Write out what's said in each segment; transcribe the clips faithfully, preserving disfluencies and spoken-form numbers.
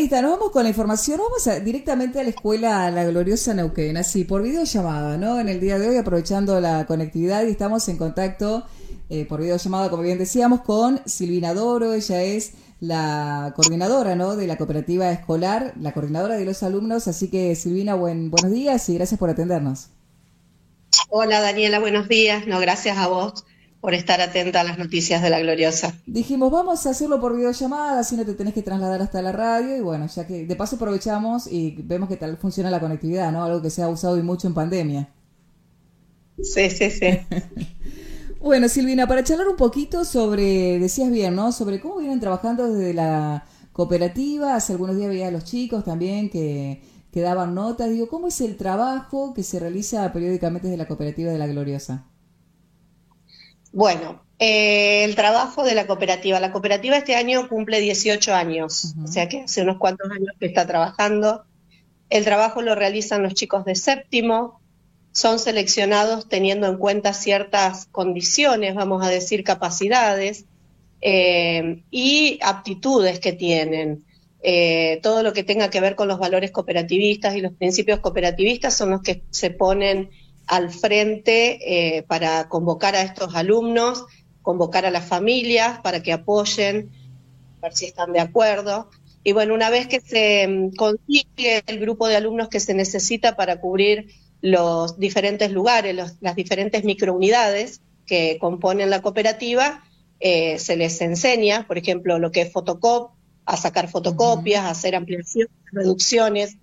ahí está, nos vamos con la información, vamos a, directamente a la escuela La Gloriosa Neuquén, así, por videollamada, ¿no? En el día de hoy, aprovechando la conectividad, y estamos en contacto eh, por videollamada, como bien decíamos, con Silvina Doro. Ella es la coordinadora, ¿no?, de la cooperativa escolar, la coordinadora de los alumnos. Así que, Silvina, buen, buenos días y gracias por atendernos. Hola Daniela, buenos días. No, gracias a vos por estar atenta a las noticias de La Gloriosa. Dijimos, vamos a hacerlo por videollamada, así no te tenés que trasladar hasta la radio, y bueno, ya que de paso aprovechamos y vemos que tal funciona la conectividad, ¿no? Algo que se ha usado y mucho en pandemia. Sí, sí, sí. Bueno, Silvina, para charlar un poquito sobre, decías bien, ¿no?, sobre cómo vienen trabajando desde la cooperativa. Hace algunos días veía a los chicos también que, que daban notas. Digo, ¿cómo es el trabajo que se realiza periódicamente desde la cooperativa de La Gloriosa? Bueno, eh, el trabajo de la cooperativa. La cooperativa este año cumple dieciocho años, Uh-huh. o sea que hace unos cuantos años que está trabajando. El trabajo lo realizan los chicos de séptimo, son seleccionados teniendo en cuenta ciertas condiciones, vamos a decir capacidades eh, y aptitudes que tienen. Eh, todo lo que tenga que ver con los valores cooperativistas y los principios cooperativistas son los que se ponen al frente eh, para convocar a estos alumnos, convocar a las familias para que apoyen, ver si están de acuerdo. Y bueno, una vez que se consigue el grupo de alumnos que se necesita para cubrir los diferentes lugares, los, las diferentes microunidades que componen la cooperativa, eh, se les enseña, por ejemplo, lo que es fotocop, a sacar fotocopias, uh-huh. a hacer ampliaciones, reducciones,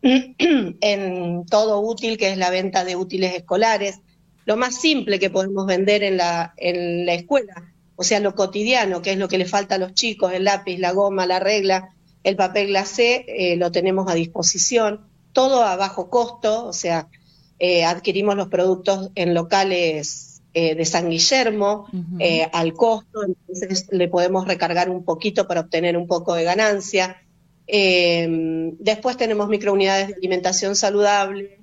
en todo útil, que es la venta de útiles escolares, lo más simple que podemos vender en la, en la escuela, o sea, lo cotidiano, que es lo que le falta a los chicos, el lápiz, la goma, la regla, el papel glacé, eh, lo tenemos a disposición, todo a bajo costo, o sea, eh, adquirimos los productos en locales eh, de San Guillermo, uh-huh. eh, al costo, entonces le podemos recargar un poquito para obtener un poco de ganancia. Eh, después tenemos microunidades de alimentación saludable,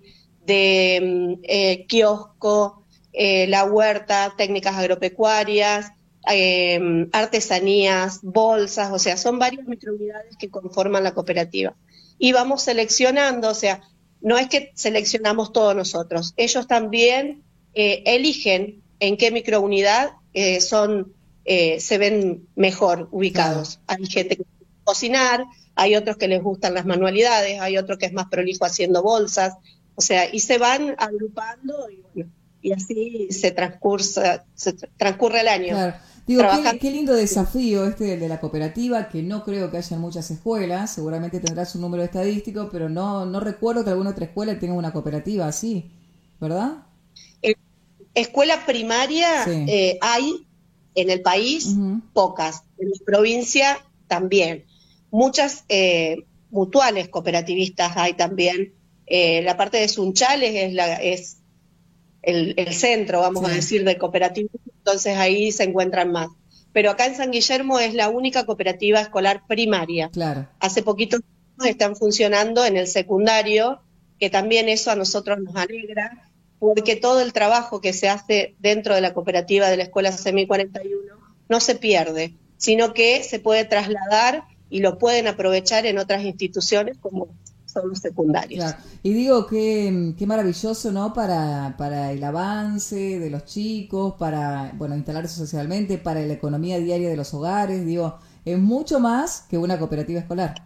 de eh, kiosco, eh, la huerta, técnicas agropecuarias, eh, artesanías, bolsas, o sea, son varias microunidades que conforman la cooperativa. Y vamos seleccionando, o sea, no es que seleccionamos todos nosotros, ellos también eh, eligen en qué microunidad eh, son, eh, se ven mejor ubicados. Claro. Hay gente que quiere cocinar, hay otros que les gustan las manualidades, hay otro que es más prolijo haciendo bolsas, o sea, y se van agrupando y, bueno, y así se transcurre, se transcurre el año. Claro. Digo, qué, qué lindo desafío este de la cooperativa, que no creo que haya en muchas escuelas, seguramente tendrás un número estadístico, pero no, no recuerdo que alguna otra escuela tenga una cooperativa así, ¿verdad? En escuela primaria sí. eh, hay en el país uh-huh. pocas, en la provincia también. Muchas eh, mutuales cooperativistas hay también. Eh, la parte de Sunchales es, la, es el, el centro, vamos sí. a decir, del cooperativismo, entonces ahí se encuentran más. Pero acá en San Guillermo es la única cooperativa escolar primaria. Claro. Hace poquito están funcionando en el secundario, que también eso a nosotros nos alegra, porque todo el trabajo que se hace dentro de la cooperativa de la Escuela C M I cuarenta y uno no se pierde, sino que se puede trasladar y lo pueden aprovechar en otras instituciones como son los secundarios. Claro. Y digo, qué, qué maravilloso, ¿no?, para, para el avance de los chicos, para, bueno, instalarse socialmente, para la economía diaria de los hogares. Digo, es mucho más que una cooperativa escolar.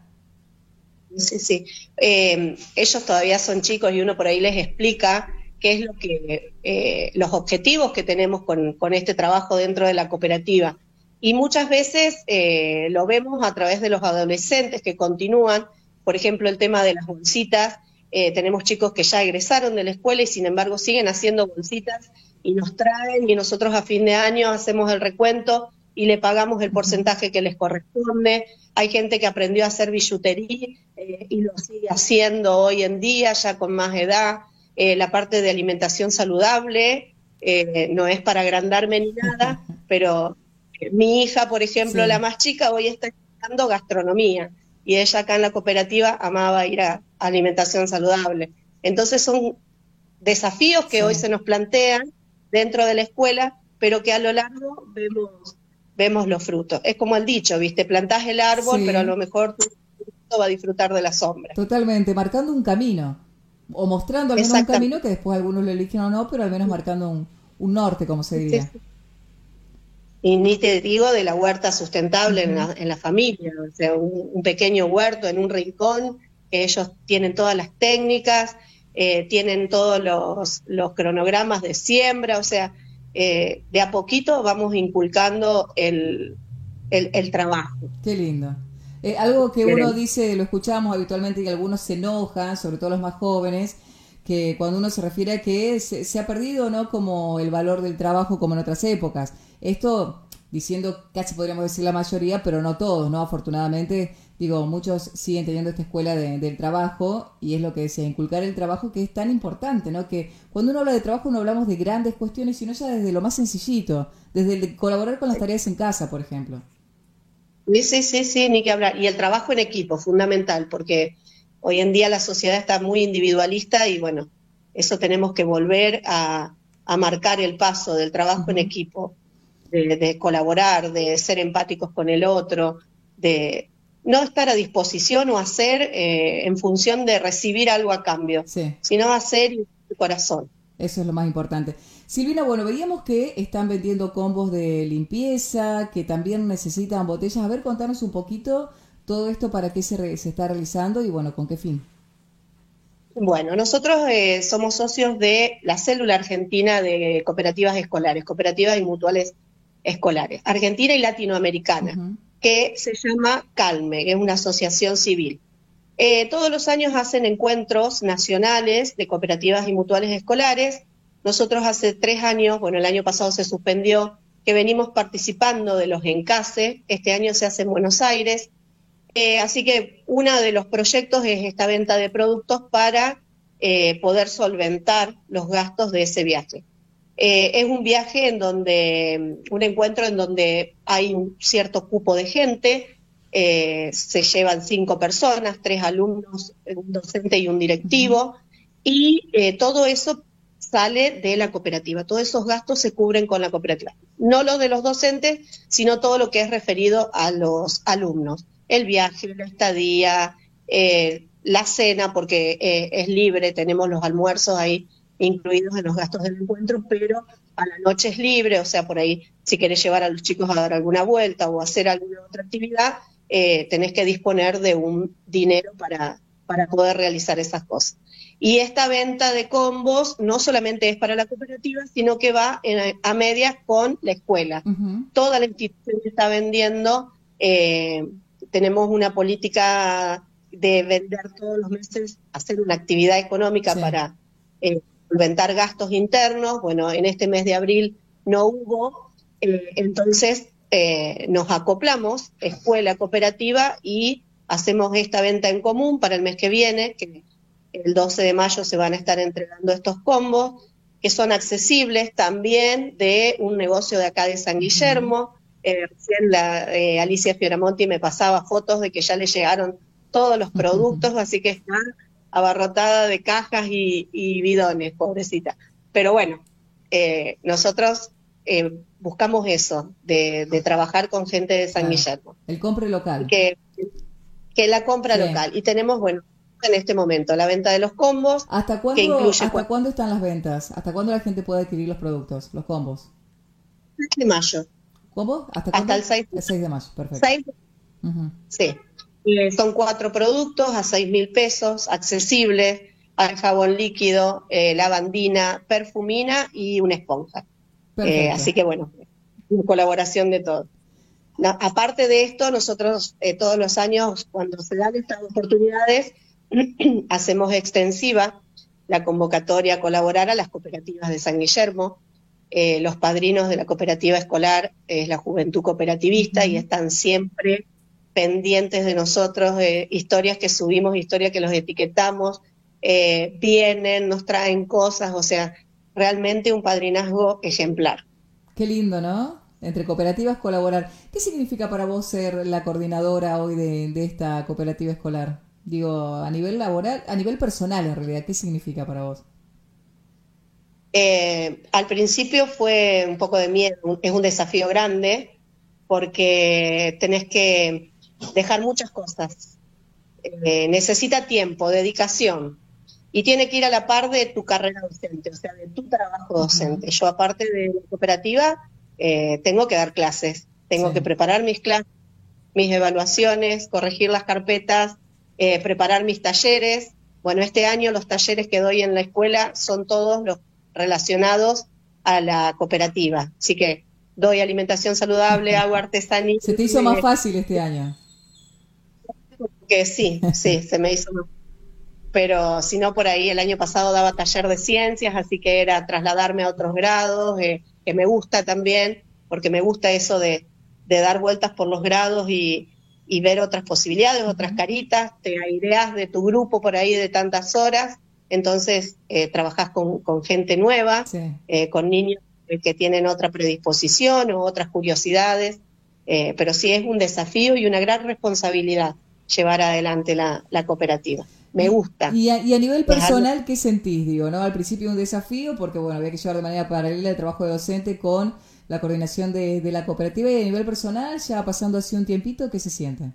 Sí, sí. Eh, ellos todavía son chicos y uno por ahí les explica qué es lo que, eh, los objetivos que tenemos con, con este trabajo dentro de la cooperativa. Y muchas veces eh, lo vemos a través de los adolescentes que continúan. Por ejemplo, el tema de las bolsitas, eh, tenemos chicos que ya egresaron de la escuela y sin embargo siguen haciendo bolsitas y nos traen, y nosotros a fin de año hacemos el recuento y le pagamos el porcentaje que les corresponde. Hay gente que aprendió a hacer billutería eh, y lo sigue haciendo hoy en día, ya con más edad. Eh, la parte de alimentación saludable, eh, no es para agrandarme ni nada, pero eh, mi hija, por ejemplo, sí. la más chica, hoy está estudiando gastronomía. Y ella acá en la cooperativa amaba ir a alimentación saludable. Entonces son desafíos que sí. hoy se nos plantean dentro de la escuela, pero que a lo largo vemos, vemos los frutos. Es como el dicho, ¿viste? Plantás el árbol, sí. pero a lo mejor va a disfrutar de la sombra. Totalmente, marcando un camino, o mostrando al menos un camino que después algunos lo eligen o no, pero al menos marcando un, un norte, como se diría. Sí, sí. Y ni te digo de la huerta sustentable uh-huh. en, la, en la familia, o sea, un, un pequeño huerto en un rincón, que ellos tienen todas las técnicas, eh, tienen todos los, los cronogramas de siembra, o sea, eh, de a poquito vamos inculcando el, el, el trabajo. Qué lindo. Eh, algo que uno dice, lo escuchamos habitualmente, que algunos se enojan, sobre todo los más jóvenes, que cuando uno se refiere a que se, se ha perdido, ¿no?, como el valor del trabajo como en otras épocas. Esto diciendo casi podríamos decir la mayoría, pero no todos, ¿no? Afortunadamente, digo, muchos siguen teniendo esta escuela de, del trabajo, y es lo que decía, inculcar el trabajo, que es tan importante, ¿no? Que cuando uno habla de trabajo no hablamos de grandes cuestiones, sino ya desde lo más sencillito, desde el de colaborar con las tareas en casa, por ejemplo. Sí, sí, sí, sí, ni que hablar. Y el trabajo en equipo, fundamental, porque hoy en día la sociedad está muy individualista y bueno, eso tenemos que volver a, a marcar el paso del trabajo uh-huh. en equipo, de, de colaborar, de ser empáticos con el otro, de no estar a disposición o hacer eh, en función de recibir algo a cambio, sí. sino hacer y el corazón. Eso es lo más importante. Silvina, bueno, veíamos que están vendiendo combos de limpieza, que también necesitan botellas. A ver, contanos un poquito todo esto, para qué se, re, se está realizando y, bueno, con qué fin. Bueno, nosotros eh, somos socios de la Célula Argentina de Cooperativas Escolares, Cooperativas y Mutuales Escolares, Argentina y Latinoamericana, uh-huh. que se llama CALME, que es una asociación civil. Eh, todos los años hacen encuentros nacionales de cooperativas y mutuales escolares. Nosotros hace tres años, bueno, el año pasado se suspendió, que venimos participando de los ENCASE, este año se hace en Buenos Aires, eh, así que uno de los proyectos es esta venta de productos para eh, poder solventar los gastos de ese viaje. Eh, es un viaje en donde, un encuentro en donde hay un cierto cupo de gente, eh, se llevan cinco personas, tres alumnos, un docente y un directivo, y eh, todo eso sale de la cooperativa, todos esos gastos se cubren con la cooperativa, no los de los docentes, sino todo lo que es referido a los alumnos, el viaje, la estadía, eh, la cena, porque eh, es libre, tenemos los almuerzos ahí incluidos en los gastos del encuentro, pero a la noche es libre, o sea, por ahí si querés llevar a los chicos a dar alguna vuelta o hacer alguna otra actividad, eh, tenés que disponer de un dinero para, para poder realizar esas cosas. Y esta venta de combos no solamente es para la cooperativa, sino que va en, a medias con la escuela. Uh-huh. Toda la institución que está vendiendo, eh, tenemos una política de vender todos los meses, hacer una actividad económica sí. para eh, solventar gastos internos. Bueno, en este mes de abril no hubo, eh, entonces eh, nos acoplamos, escuela, cooperativa, y hacemos esta venta en común para el mes que viene, que el doce de mayo se van a estar entregando estos combos, que son accesibles también de un negocio de acá de San Guillermo. Eh, recién la, eh, Alicia Fioramonti me pasaba fotos de que ya le llegaron todos los productos, uh-huh. así que está abarrotada de cajas y, y bidones, pobrecita. Pero bueno, eh, nosotros eh, buscamos eso, de, de trabajar con gente de San claro. Guillermo. El compre local. Que, que la compra sí. local. Y tenemos, bueno, en este momento la venta de los combos. ¿Hasta cuándo, que incluye ¿hasta cu- cuándo están las ventas? ¿Hasta cuándo la gente puede adquirir los productos, los combos? seis de mayo. ¿Cómo? ¿Hasta, Hasta el seis. El seis de mayo, perfecto. seis. Uh-huh. Sí. Eh, son cuatro productos a seis mil pesos, accesibles, al jabón líquido, eh, lavandina, perfumina y una esponja. Eh, así que bueno, una colaboración de todo. No, aparte de esto, nosotros eh, todos los años, cuando se dan estas oportunidades, hacemos extensiva la convocatoria a colaborar a las cooperativas de San Guillermo. Eh, los padrinos de la cooperativa escolar es la Juventud Cooperativista uh-huh. y están siempre pendientes de nosotros, eh, historias que subimos, historias que los etiquetamos, eh, vienen, nos traen cosas, o sea, realmente un padrinazgo ejemplar. Qué lindo, ¿no? Entre cooperativas colaborar. ¿Qué significa para vos ser la coordinadora hoy de, de esta cooperativa escolar? Digo, a nivel laboral, a nivel personal en realidad, ¿qué significa para vos? Eh, al principio fue un poco de miedo, es un desafío grande porque tenés que dejar muchas cosas eh, necesita tiempo, dedicación, y tiene que ir a la par de tu carrera docente, o sea, de tu trabajo docente. Uh-huh. Yo, aparte de la cooperativa, eh, tengo que dar clases, tengo sí. que preparar mis clases, mis evaluaciones, corregir las carpetas, eh, preparar mis talleres. Bueno, este año los talleres que doy en la escuela son todos los relacionados a la cooperativa. Así que doy alimentación saludable, agua artesanía. ¿Se te hizo más fácil este año? Que sí, sí, se me hizo más fácil. Pero si no, por ahí el año pasado daba taller de ciencias, así que era trasladarme a otros grados, eh, que me gusta también, porque me gusta eso de, de dar vueltas por los grados y, y ver otras posibilidades, otras caritas, te aireas de tu grupo por ahí de tantas horas, entonces eh, trabajás con, con gente nueva, sí. eh, con niños que tienen otra predisposición o otras curiosidades, eh, pero sí es un desafío y una gran responsabilidad llevar adelante la, la cooperativa. Me gusta. Y a, y a nivel personal, ¿qué sentís? Digo, ¿no? Al principio un desafío, porque bueno, había que llevar de manera paralela el trabajo de docente con la coordinación de, de la cooperativa, y a nivel personal, ya pasando así un tiempito, ¿qué se siente?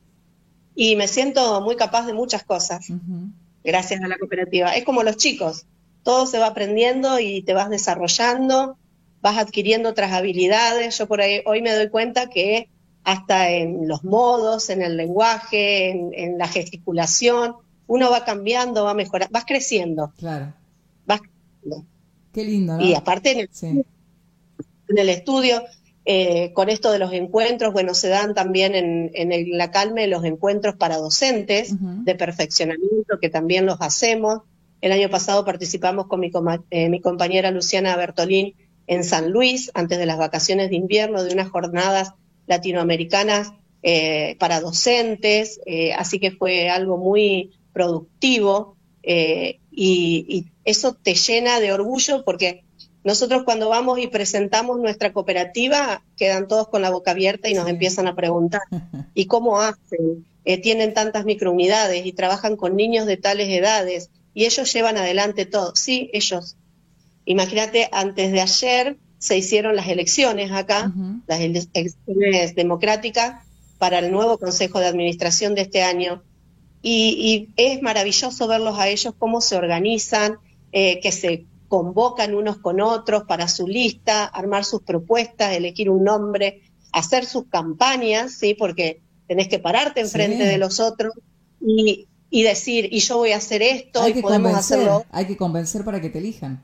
Y me siento muy capaz de muchas cosas, uh-huh. gracias a la cooperativa. Es como los chicos, todo se va aprendiendo y te vas desarrollando, vas adquiriendo otras habilidades. Yo por ahí hoy me doy cuenta que hasta en los modos, en el lenguaje, en, en la gesticulación, uno va cambiando, va mejorando, vas creciendo. Claro. Vas creciendo. Qué lindo, ¿no? Y aparte en el, sí. en el estudio, eh, con esto de los encuentros, bueno, se dan también en, en el, la Calme los encuentros para docentes uh-huh. de perfeccionamiento, que también los hacemos. El año pasado participamos con mi, eh, mi compañera Luciana Bertolín en San Luis, antes de las vacaciones de invierno, de unas jornadas latinoamericanas eh, para docentes, eh, así que fue algo muy productivo eh, y, y eso te llena de orgullo, porque nosotros cuando vamos y presentamos nuestra cooperativa quedan todos con la boca abierta y nos sí. empiezan a preguntar ¿y cómo hacen? Eh, tienen tantas microunidades y trabajan con niños de tales edades y ellos llevan adelante todo. Sí, ellos. Imagínate, antes de ayer se hicieron las elecciones acá, uh-huh. las elecciones democráticas para el nuevo Consejo de Administración de este año. Y, y es maravilloso verlos a ellos cómo se organizan, eh, que se convocan unos con otros para su lista, armar sus propuestas, elegir un nombre, hacer sus campañas, ¿sí? Porque tenés que pararte enfrente sí. de los otros y, y decir, y yo voy a hacer esto, hay y que podemos convencer, hacerlo. Hay que convencer para que te elijan.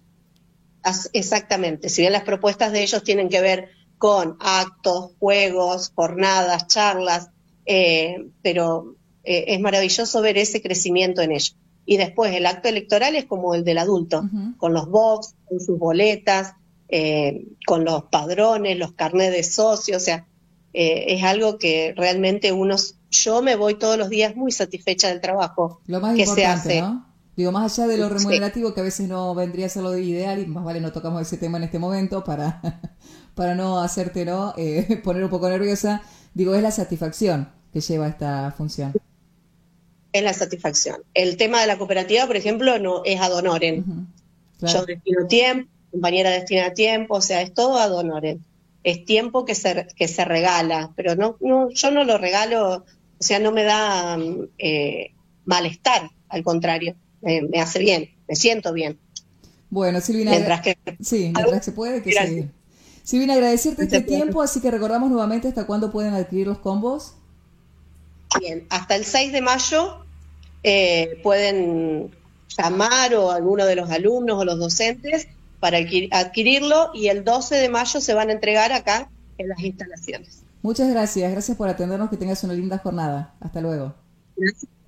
Exactamente, si bien las propuestas de ellos tienen que ver con actos, juegos, jornadas, charlas, eh, pero eh, es maravilloso ver ese crecimiento en ellos. Y después el acto electoral es como el del adulto, uh-huh. con los box, con sus boletas, eh, con los padrones, los carnets de socios, o sea, eh, es algo que realmente uno, yo me voy todos los días muy satisfecha del trabajo Lo más que importante, se hace. ¿no? Digo, más allá de lo remunerativo, sí. que a veces no vendría a ser lo ideal, y más vale no tocamos ese tema en este momento para, para no hacerte ¿no? Eh, poner un poco nerviosa, digo, es la satisfacción que lleva esta función. Es la satisfacción. El tema de la cooperativa, por ejemplo, no es ad honorem. Uh-huh. Claro. Yo destino tiempo, compañera destina tiempo, o sea, es todo ad honorem. Es tiempo que se, que se regala, pero no, no, yo no lo regalo, o sea, no me da eh, malestar, al contrario. Me, me hace bien, me siento bien. Bueno, Silvina, mientras que, sí, mientras se puede, que seguir. Silvina, agradecerte este tiempo, así que recordamos nuevamente hasta cuándo pueden adquirir los combos. Bien, hasta el seis de mayo eh, pueden llamar o alguno de los alumnos o los docentes para adquirirlo, y el doce de mayo se van a entregar acá en las instalaciones. Muchas gracias, gracias por atendernos, que tengas una linda jornada. Hasta luego. Gracias.